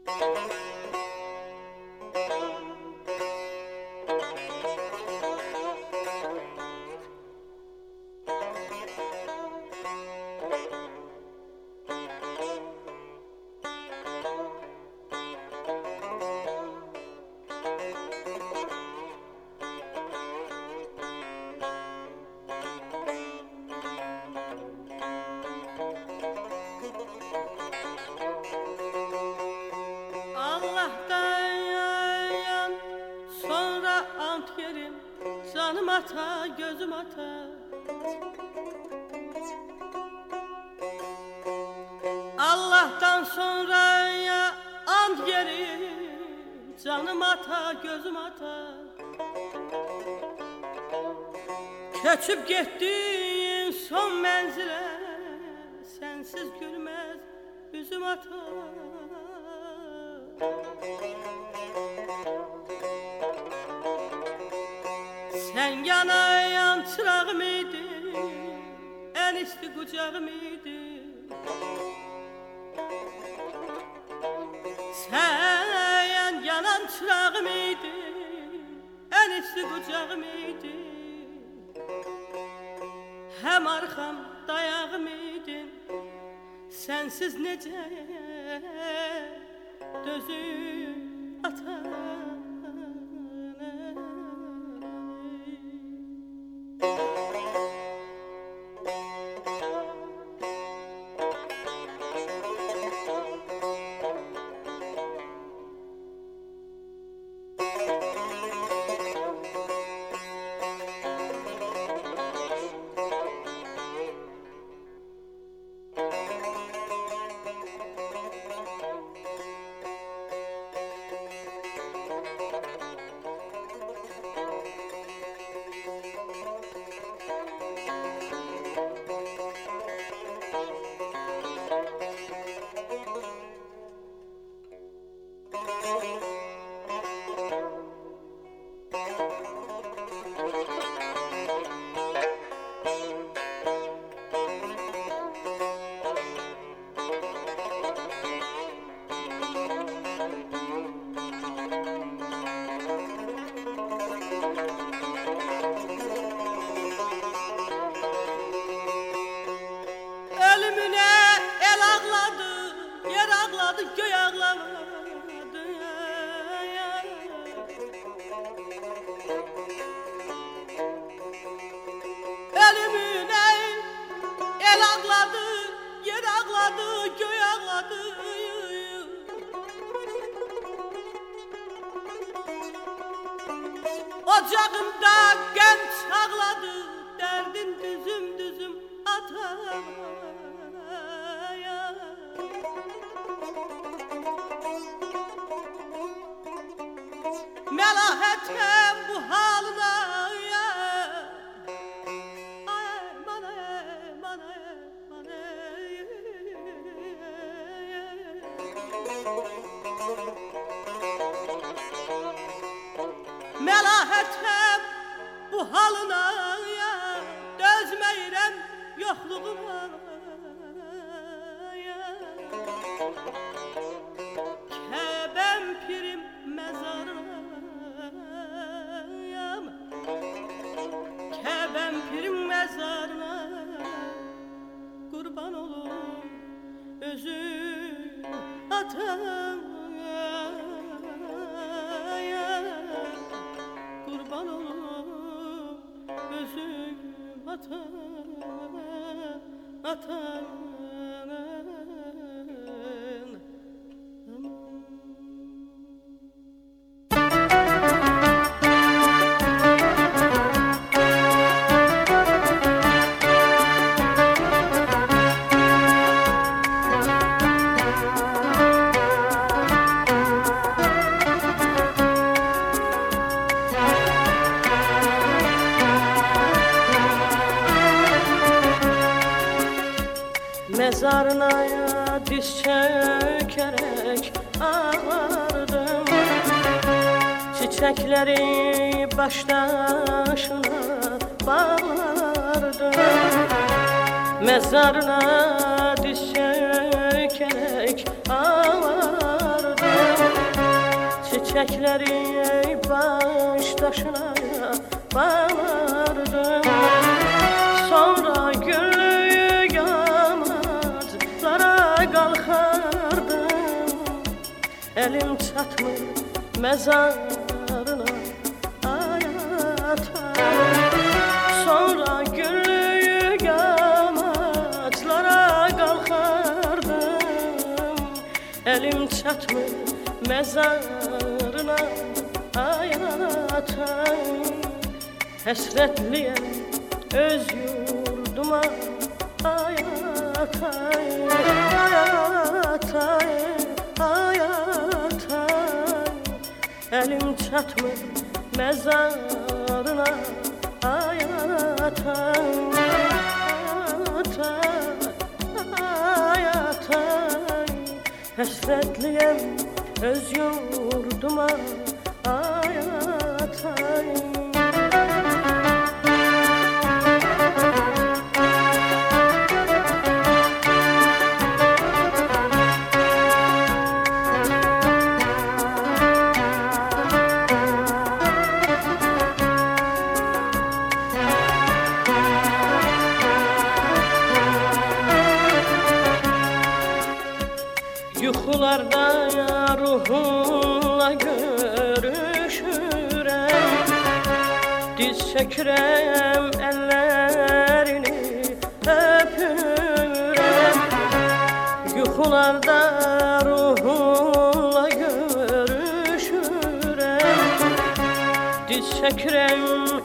Canım ata, gözüm ata. Allah'tan sonra ya and yerim. Canım ata, gözüm ata. Köçüp gittin son menzile, sensiz gülmez üzüm ata. Sen yanayan çırağım idin, en isti kucağım idin. Sen yanan çırağım idin, en isti kucağım idin. Hem arkam dayağım idin, sensiz nece dözüm ata. Göy ağladı ya. Ölümüne el ağladı, yer ağladı, göy ağladı. Ocağımda genç ağladı, derdin düzüm düzüm atar. Melah etmem bu haline ya. Aman aman aman. Melah etmem bu haline ya. Dözmeyrem yokluğuma ya. Kebem pirim mezarına, kebem pirim mezarına kurban olum özüm atam. Kurban olum özüm atam. Mezarına diz çökerek ağlardım. Çiçekleri baştaşına bağlardım. Mezarına diz çökerek ağlardım. çiçekleri baştaşına bağlardım. Sonra güllü yamaçlara kalkardım. Elim çatmır mezarına ayata. Sonra güllü yamaçlara kalkardım. Elim çatmır mezarına hayata. Hasretliyem öz yurduma hayata. Hayata, hayata. Elim çatmır mezarına hayata. Hayata, hayata. Hasretliyem öz yurduma hayata. Yuxularda ruhunla görüşürəm. Diz çəkirəm, əllərini öpürəm. Yuxularda ruhunla görüşürəm. Diz çəkirəm,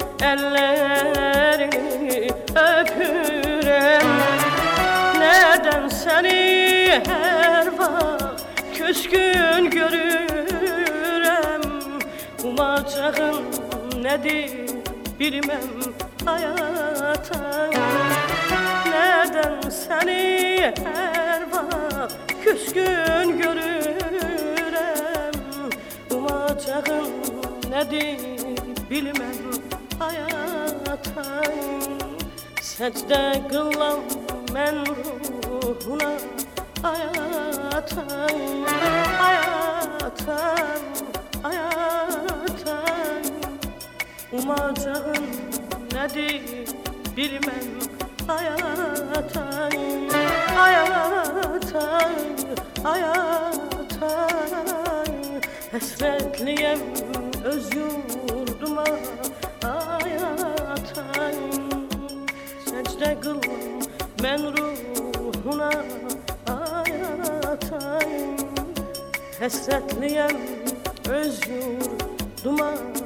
əllərini öpürəm. Nədən səni hər vaxt küskün görürəm. Umacağın nədir bilməm hayata. Nədən səni hər vaxt küskün görürəm. Umacağın nədir bilməm hayata. Səcdə qılam mən ruhuna hayata. Hayata, hayata. Umacağın nədir bilməm hayata. Hayata, hayata. Həsrətliyəm öz yurduma hayata. Səcdə qılım mən ruhuna hayata. Həsrətliyəm öz yurduma